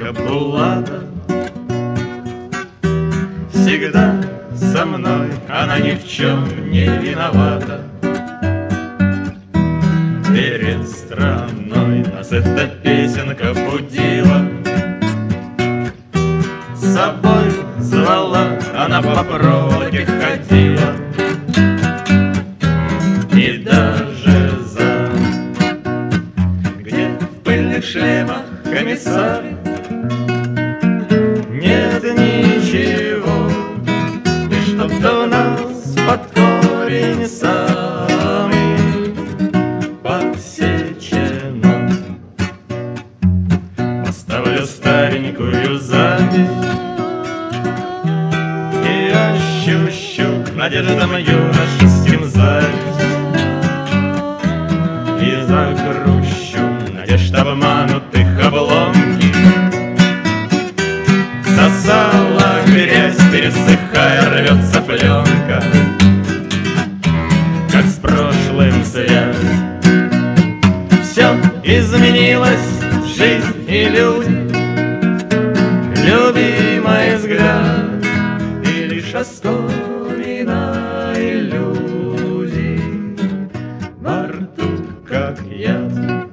песенка Булата. Всегда со мной она ни в чем не виновата. Перед страной нас эта песенка будила, с собой звала, она по проволоке ходила. И даже за, где в пыльных шлемах комиссары, нет ничего, и чтоб-то у нас под корень самый подсечено. Поставлю старенькую запись и ощущу надеждам юношеским зависть. И закрущу надежд обманутых обломки. Сосала грязь, пересыхая, рвется пленка, как с прошлым связь. Все изменилось, жизнь и люди, любимый взгляд, и лишь оскомина иллюзий во рту, как яд.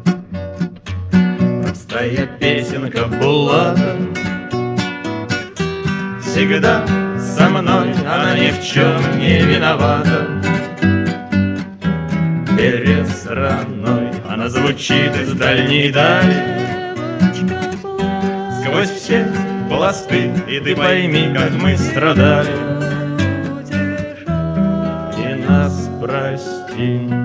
Простая песенка Булата. Всегда со мной она ни в чем не виновата. Перед страной она звучит из дальней дали. Сквозь все пласты, и ты пойми, как мы страдали. И нас прости.